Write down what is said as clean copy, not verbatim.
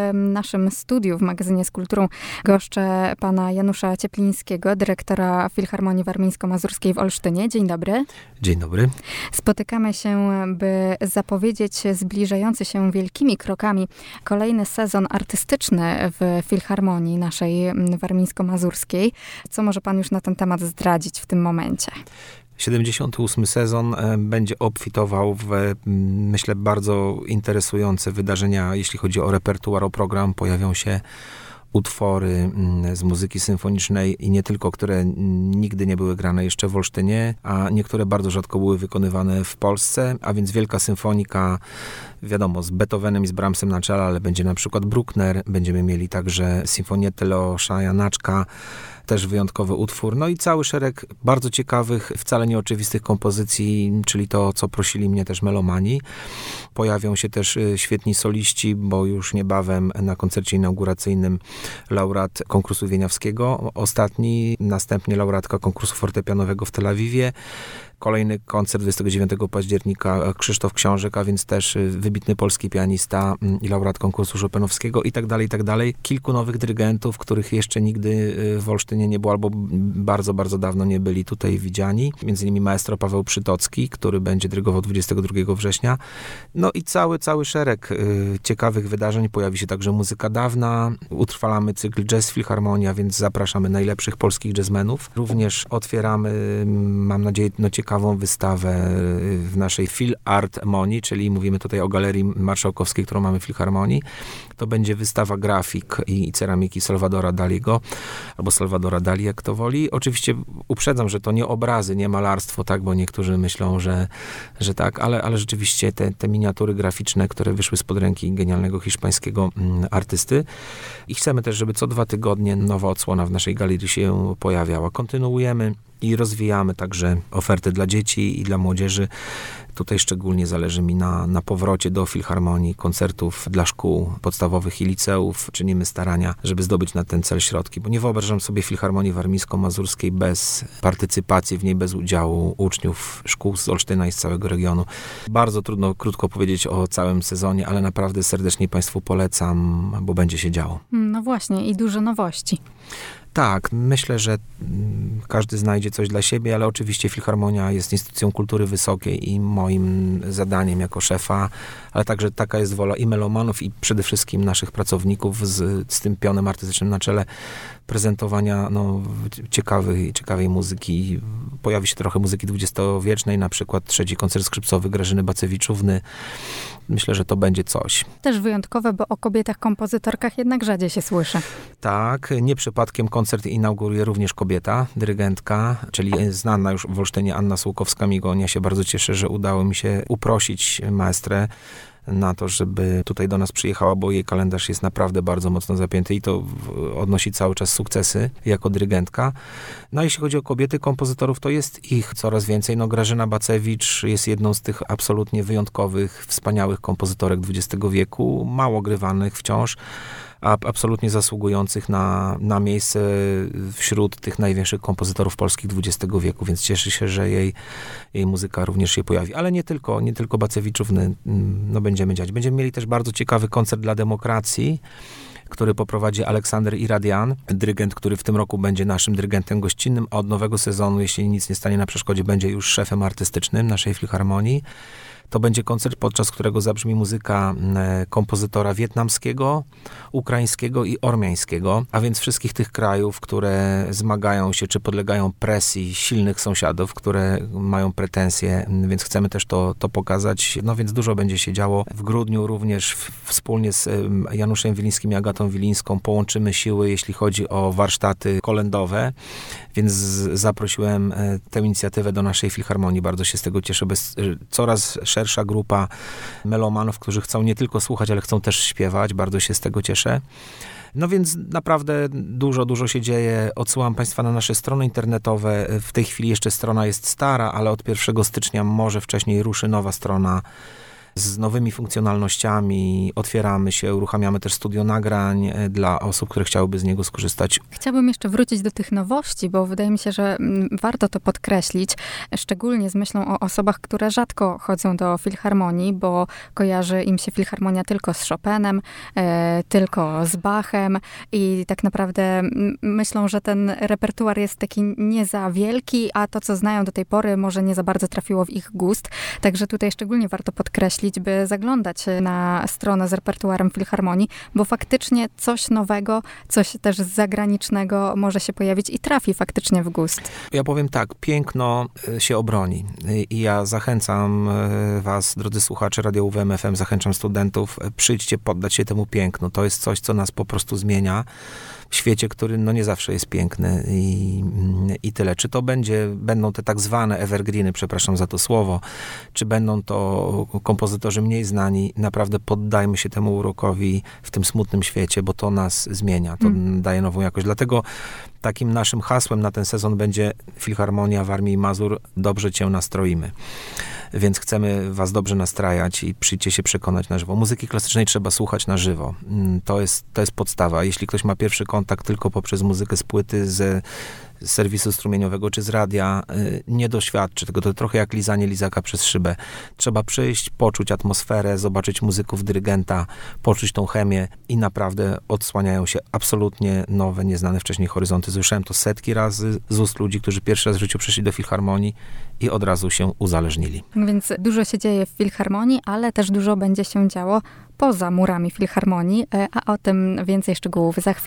w naszym studiu w magazynie Z Kulturą goszczę pana Janusza Cieplińskiego, dyrektora Filharmonii Warmińsko-Mazurskiej w Olsztynie. Dzień dobry. Dzień dobry. Spotykamy się, by zapowiedzieć zbliżający się wielkimi krokami kolejny sezon artystyczny w Filharmonii naszej warmińsko-mazurskiej. Co może pan już na ten temat zdradzić w tym momencie? 78. sezon będzie obfitował w, myślę, bardzo interesujące wydarzenia, jeśli chodzi o repertuar, o program. Pojawią się utwory z muzyki symfonicznej i nie tylko, które nigdy nie były grane jeszcze w Olsztynie, a niektóre bardzo rzadko były wykonywane w Polsce, a więc wielka symfonika, wiadomo, z Beethovenem i z Brahmsem na czele, ale będzie na przykład Bruckner, będziemy mieli także Sinfonietę Leosza Janaczka, też wyjątkowy utwór, no i cały szereg bardzo ciekawych, wcale nieoczywistych kompozycji, czyli to, co prosili mnie też melomani. Pojawią się też świetni soliści, bo już niebawem na koncercie inauguracyjnym laureat konkursu wieniawskiego, ostatni, następnie laureatka konkursu fortepianowego w Tel Awiwie. Kolejny koncert 29 października Krzysztof Książek, a więc też wybitny polski pianista i laureat konkursu chopinowskiego i tak dalej, i tak dalej. Kilku nowych dyrygentów, których jeszcze nigdy w Olsztynie nie było, albo bardzo, bardzo dawno nie byli tutaj widziani. Między innymi maestro Paweł Przytocki, który będzie dyrygował 22 września. No i cały szereg ciekawych wydarzeń. Pojawi się także muzyka dawna. Utrwalamy cykl Jazz Filharmonia, więc zapraszamy najlepszych polskich jazzmenów. Również otwieramy, mam nadzieję, ciekawą wystawę w naszej Filharmonii, czyli mówimy tutaj o Galerii Marszałkowskiej, którą mamy w Filharmonii. To będzie wystawa grafik i ceramiki Salvadora Daliego, albo Salvadora Dali, jak to woli. Oczywiście uprzedzam, że to nie obrazy, nie malarstwo, tak, bo niektórzy myślą, że tak, ale rzeczywiście te miniatury graficzne, które wyszły spod ręki genialnego hiszpańskiego artysty. I chcemy też, żeby co 2 tygodnie nowa odsłona w naszej galerii się pojawiała. Kontynuujemy i rozwijamy także oferty dla dzieci i dla młodzieży. Tutaj szczególnie zależy mi na powrocie do Filharmonii, koncertów dla szkół podstawowych i liceów. Czynimy starania, żeby zdobyć na ten cel środki, bo nie wyobrażam sobie Filharmonii Warmińsko-Mazurskiej bez partycypacji w niej, bez udziału uczniów szkół z Olsztyna i z całego regionu. Bardzo trudno krótko powiedzieć o całym sezonie, ale naprawdę serdecznie Państwu polecam, bo będzie się działo. No właśnie, i dużo nowości. Tak, myślę, że każdy znajdzie coś dla siebie, ale oczywiście Filharmonia jest instytucją kultury wysokiej i moim zadaniem jako szefa, ale także taka jest wola i melomanów, i przede wszystkim naszych pracowników z tym pionem artystycznym na czele, prezentowania ciekawej muzyki. Pojawi się trochę muzyki dwudziestowiecznej, na przykład 3. koncert skrzypcowy Grażyny Bacewiczówny. Myślę, że to będzie coś. Też wyjątkowe, bo o kobietach kompozytorkach jednak rzadziej się słyszy. Tak, nie przypadkiem koncert inauguruje również kobieta, dyrygentka, czyli znana już w Olsztynie Anna Sułkowska-Migoń. Ja się bardzo cieszę, że udało mi się uprosić maestrę na to, żeby tutaj do nas przyjechała, bo jej kalendarz jest naprawdę bardzo mocno zapięty i to odnosi cały czas sukcesy jako dyrygentka. No a jeśli chodzi o kobiety kompozytorów, to jest ich coraz więcej. No Grażyna Bacewicz jest jedną z tych absolutnie wyjątkowych, wspaniałych kompozytorek XX wieku, mało grywanych wciąż, a absolutnie zasługujących na miejsce wśród tych największych kompozytorów polskich XX wieku, więc cieszę się, że jej muzyka również się pojawi. Ale nie tylko Bacewiczówny będziemy dziać. Będziemy mieli też bardzo ciekawy koncert dla demokracji, który poprowadzi Aleksander Iradian, dyrygent, który w tym roku będzie naszym dyrygentem gościnnym, a od nowego sezonu, jeśli nic nie stanie na przeszkodzie, będzie już szefem artystycznym naszej Filharmonii. To będzie koncert, podczas którego zabrzmi muzyka kompozytora wietnamskiego, ukraińskiego i ormiańskiego, a więc wszystkich tych krajów, które zmagają się, czy podlegają presji silnych sąsiadów, które mają pretensje, więc chcemy też to pokazać. No więc dużo będzie się działo. W grudniu również wspólnie z Januszem Wilińskim i Agatą Wilińską połączymy siły, jeśli chodzi o warsztaty kolędowe, więc zaprosiłem tę inicjatywę do naszej Filharmonii. Bardzo się z tego cieszę, bo jest coraz szersza grupa melomanów, którzy chcą nie tylko słuchać, ale chcą też śpiewać. Bardzo się z tego cieszę. No więc naprawdę dużo się dzieje. Odsyłam Państwa na nasze strony internetowe. W tej chwili jeszcze strona jest stara, ale od 1 stycznia, może wcześniej, ruszy nowa strona z nowymi funkcjonalnościami, otwieramy się, uruchamiamy też studio nagrań dla osób, które chciałyby z niego skorzystać. Chciałabym jeszcze wrócić do tych nowości, bo wydaje mi się, że warto to podkreślić, szczególnie z myślą o osobach, które rzadko chodzą do filharmonii, bo kojarzy im się filharmonia tylko z Chopinem, tylko z Bachem i tak naprawdę myślą, że ten repertuar jest taki nie za wielki, a to, co znają do tej pory, może nie za bardzo trafiło w ich gust. Także tutaj szczególnie warto podkreślić, by zaglądać na stronę z repertuarem filharmonii, bo faktycznie coś nowego, coś też zagranicznego może się pojawić i trafi faktycznie w gust. Ja powiem tak, piękno się obroni. I ja zachęcam was, drodzy słuchacze Radia UWM FM, zachęcam studentów, przyjdźcie, poddać się temu pięknu. To jest coś, co nas po prostu zmienia w świecie, który no nie zawsze jest piękny i tyle. Czy to będą te tak zwane evergreeny, przepraszam za to słowo, czy będą to kompozytorzy mniej znani, naprawdę poddajmy się temu urokowi w tym smutnym świecie, bo to nas zmienia, to daje nową jakość. Dlatego takim naszym hasłem na ten sezon będzie Filharmonia Warmii i Mazur, dobrze cię nastroimy. Więc chcemy was dobrze nastrajać i przyjdźcie się przekonać na żywo. Muzyki klasycznej trzeba słuchać na żywo. To jest podstawa. Jeśli ktoś ma pierwszy kontakt tylko poprzez muzykę z płyty, z serwisu strumieniowego czy z radia, nie doświadczy tego. To trochę jak lizanie lizaka przez szybę. Trzeba przyjść, poczuć atmosferę, zobaczyć muzyków, dyrygenta, poczuć tą chemię i naprawdę odsłaniają się absolutnie nowe, nieznane wcześniej horyzonty. Słyszałem to setki razy z ust ludzi, którzy pierwszy raz w życiu przyszli do filharmonii i od razu się uzależnili. Więc dużo się dzieje w filharmonii, ale też dużo będzie się działo poza murami filharmonii, a o tym więcej szczegółów za chwilę.